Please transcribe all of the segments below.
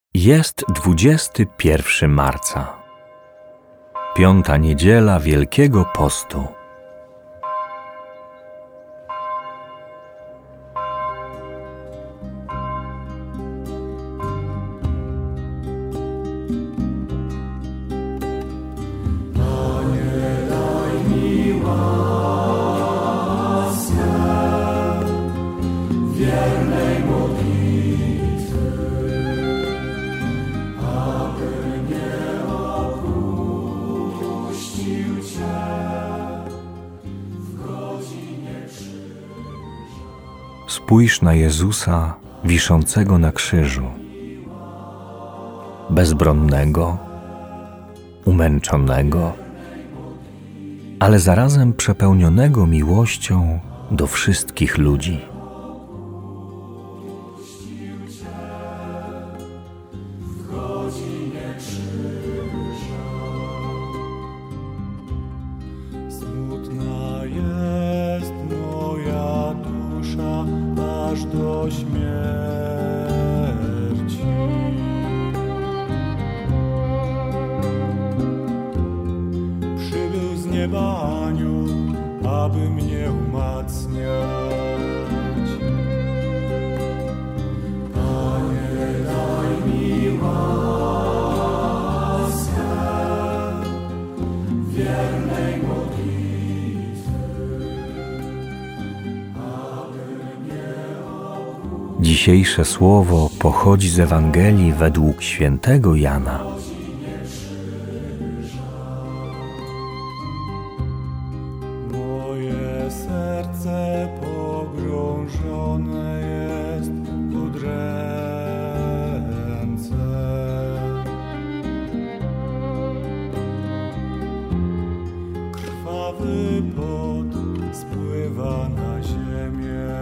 Jest 21 marca, 5. niedziela Wielkiego Postu. Spójrz na Jezusa wiszącego na krzyżu, bezbronnego, umęczonego, ale zarazem przepełnionego miłością do wszystkich ludzi. Smutna jest moja dusza aż do śmierci. Przybył z nieba anioł, aby mnie umacniać. Panie, daj mi łaskę wiernej modlitwy, aby mnie okupić. Dzisiejsze słowo pochodzi z Ewangelii według świętego Jana. Moje serce pogrążone jest w udręce. Krwawy pot spływa na ziemię.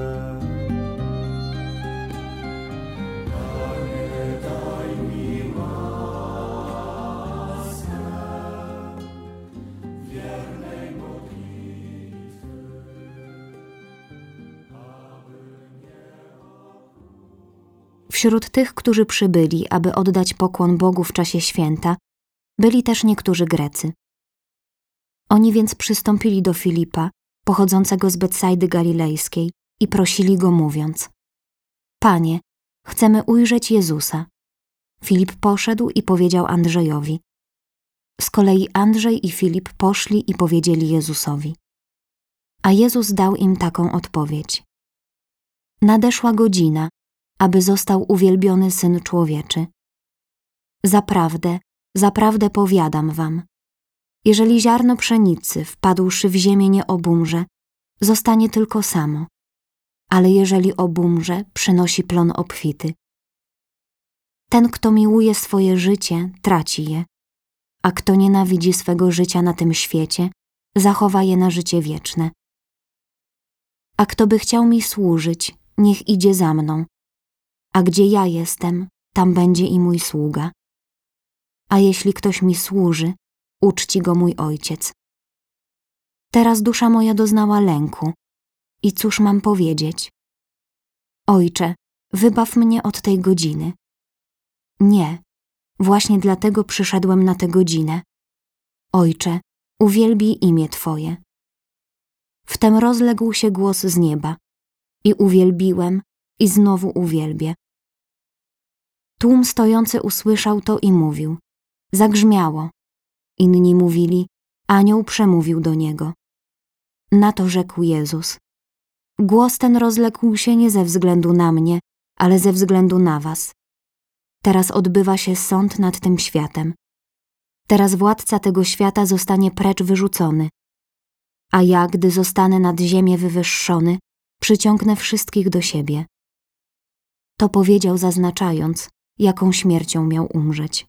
Panie, daj mi łaskę wiernej modlitwy, aby mnie Wśród tych, którzy przybyli, aby oddać pokłon Bogu w czasie święta, byli też niektórzy Grecy. Oni więc przystąpili do Filipa, pochodzącego z Betsajdy Galilejskiej, i prosili go, mówiąc: Panie, chcemy ujrzeć Jezusa. Filip poszedł i powiedział Andrzejowi. Z kolei Andrzej i Filip poszli i powiedzieli Jezusowi. A Jezus dał im taką odpowiedź: Nadeszła godzina, aby został uwielbiony Syn Człowieczy. Zaprawdę, zaprawdę powiadam wam, jeżeli ziarno pszenicy wpadłszy w ziemię nie obumrze, zostanie tylko samo, ale jeżeli obumrze, przynosi plon obfity. Ten, kto miłuje swoje życie, traci je, a kto nienawidzi swego życia na tym świecie, zachowa je na życie wieczne. A kto by chciał mi służyć, niech idzie za mną, a gdzie ja jestem, tam będzie i mój sługa. A jeśli ktoś mi służy, uczci go mój Ojciec. Teraz dusza moja doznała lęku. I cóż mam powiedzieć? Ojcze, wybaw mnie od tej godziny. Nie, właśnie dlatego przyszedłem na tę godzinę. Ojcze, uwielbij imię Twoje. Wtem rozległ się głos z nieba. I uwielbiłem, i znowu uwielbię. Tłum stojący usłyszał to i mówił: Zagrzmiało. Inni mówili: Anioł przemówił do niego. Na to rzekł Jezus: Głos ten rozległ się nie ze względu na mnie, ale ze względu na was. Teraz odbywa się sąd nad tym światem. Teraz władca tego świata zostanie precz wyrzucony. A ja, gdy zostanę nad ziemię wywyższony, przyciągnę wszystkich do siebie. To powiedział, zaznaczając, jaką śmiercią miał umrzeć.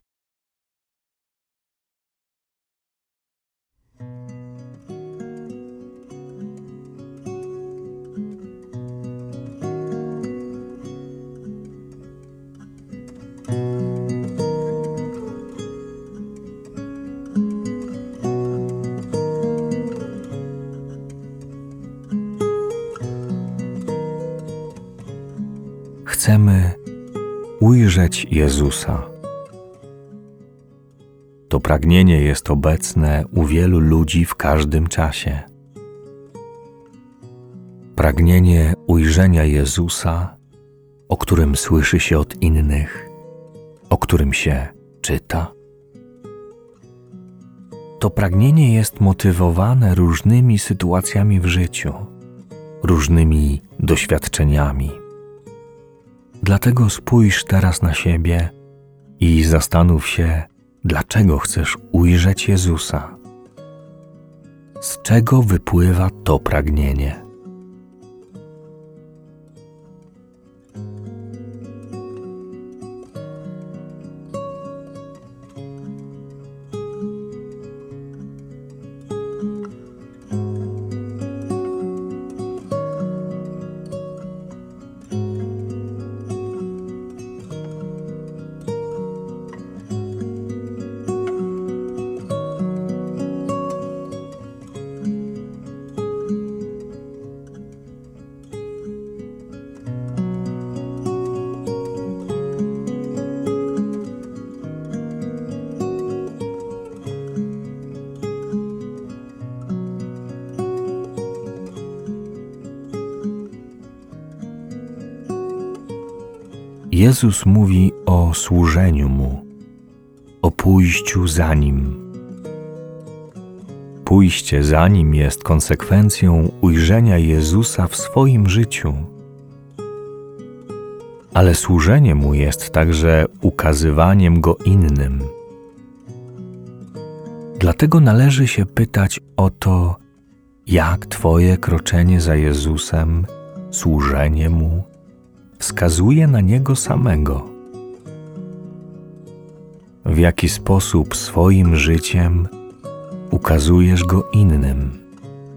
Chcemy ujrzeć Jezusa. To pragnienie jest obecne u wielu ludzi w każdym czasie. Pragnienie ujrzenia Jezusa, o którym słyszy się od innych, o którym się czyta. To pragnienie jest motywowane różnymi sytuacjami w życiu, różnymi doświadczeniami. Dlatego spójrz teraz na siebie i zastanów się, dlaczego chcesz ujrzeć Jezusa. Z czego wypływa to pragnienie? Jezus mówi o służeniu Mu, o pójściu za Nim. Pójście za Nim jest konsekwencją ujrzenia Jezusa w swoim życiu. Ale służenie Mu jest także ukazywaniem Go innym. Dlatego należy się pytać o to, jak Twoje kroczenie za Jezusem, służenie Mu, wskazuje na Niego samego. W jaki sposób swoim życiem ukazujesz Go innym.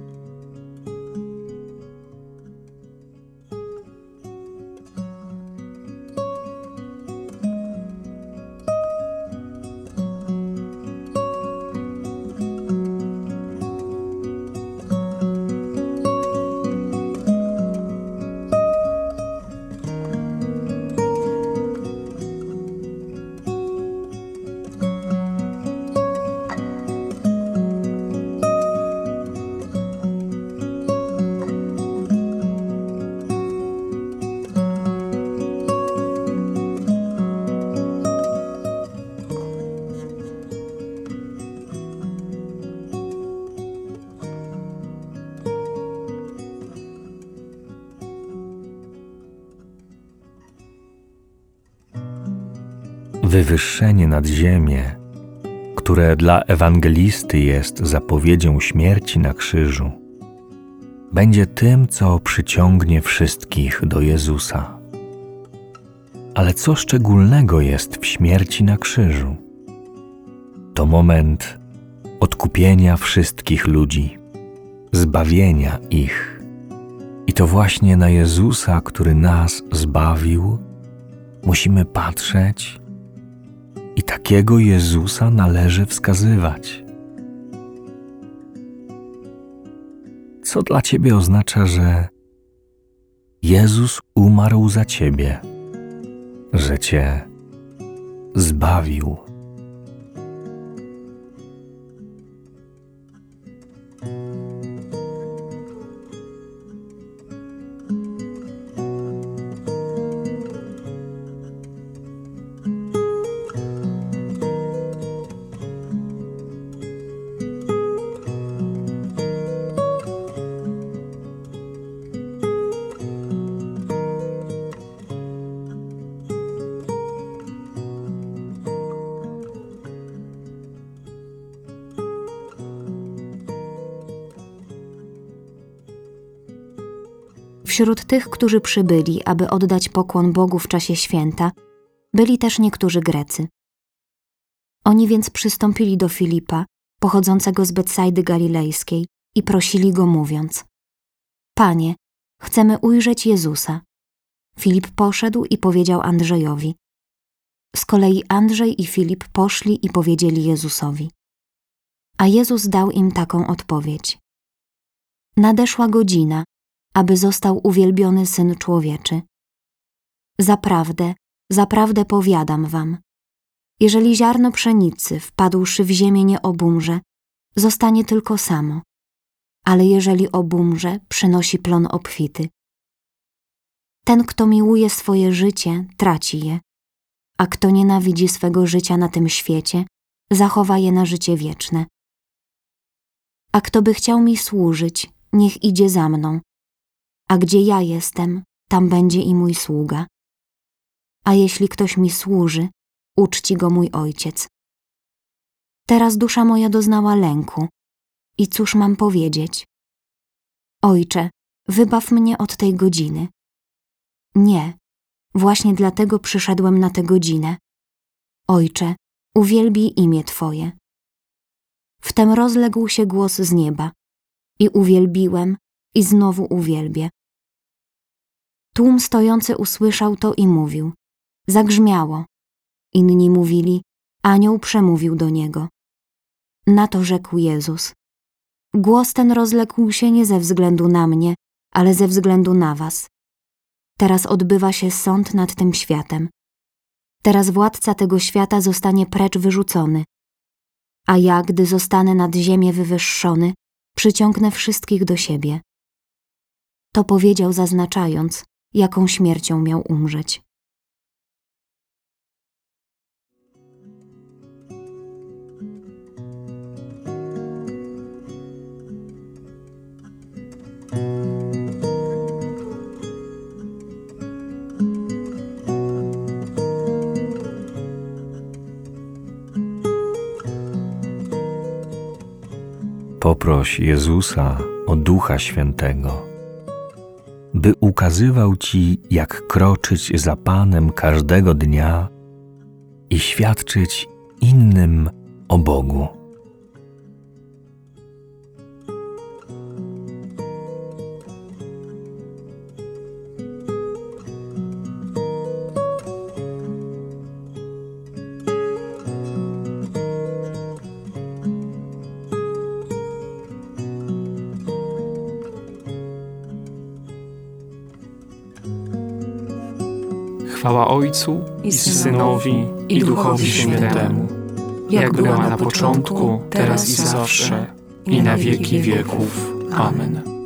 Wywyższenie nad ziemię, które dla ewangelisty jest zapowiedzią śmierci na krzyżu, będzie tym, co przyciągnie wszystkich do Jezusa. Ale co szczególnego jest w śmierci na krzyżu? To moment odkupienia wszystkich ludzi, zbawienia ich. I to właśnie na Jezusa, który nas zbawił, musimy patrzeć i takiego Jezusa należy wskazywać. Co dla Ciebie oznacza, że Jezus umarł za Ciebie, że Cię zbawił? Wśród tych, którzy przybyli, aby oddać pokłon Bogu w czasie święta, byli też niektórzy Grecy. Oni więc przystąpili do Filipa, pochodzącego z Betsajdy Galilejskiej, i prosili go, mówiąc: Panie, chcemy ujrzeć Jezusa. Filip poszedł i powiedział Andrzejowi. Z kolei Andrzej i Filip poszli i powiedzieli Jezusowi. A Jezus dał im taką odpowiedź: Nadeszła godzina, aby został uwielbiony Syn Człowieczy. Zaprawdę, Zaprawdę powiadam wam, jeżeli ziarno pszenicy wpadłszy w ziemię nie obumrze, zostanie tylko samo, ale jeżeli obumrze, przynosi plon obfity. Ten, kto miłuje swoje życie, traci je, a kto nienawidzi swego życia na tym świecie, zachowa je na życie wieczne. A kto by chciał mi służyć, niech idzie za mną, a gdzie ja jestem, tam będzie i mój sługa. A jeśli ktoś mi służy, uczci go mój Ojciec. Teraz dusza moja doznała lęku i cóż mam powiedzieć? Ojcze, wybaw mnie od tej godziny. Nie, właśnie dlatego przyszedłem na tę godzinę. Ojcze, uwielbij imię Twoje. Wtem rozległ się głos z nieba i uwielbiłem i znowu uwielbię. Tłum stojący usłyszał to i mówił: zagrzmiało. Inni mówili: anioł przemówił do niego. Na to rzekł Jezus: głos ten rozległ się nie ze względu na mnie, ale ze względu na was. Teraz odbywa się sąd nad tym światem. Teraz władca tego świata zostanie precz wyrzucony. A ja, gdy zostanę nad ziemię wywyższony, przyciągnę wszystkich do siebie. To powiedział, zaznaczając, jaką śmiercią miał umrzeć. Poproś Jezusa o Ducha Świętego, by ukazywał Ci, jak kroczyć za Panem każdego dnia i świadczyć innym o Bogu. Chwała Ojcu i Synowi i Duchowi Świętemu, jak była na początku, teraz i zawsze, i na wieki wieków. Amen.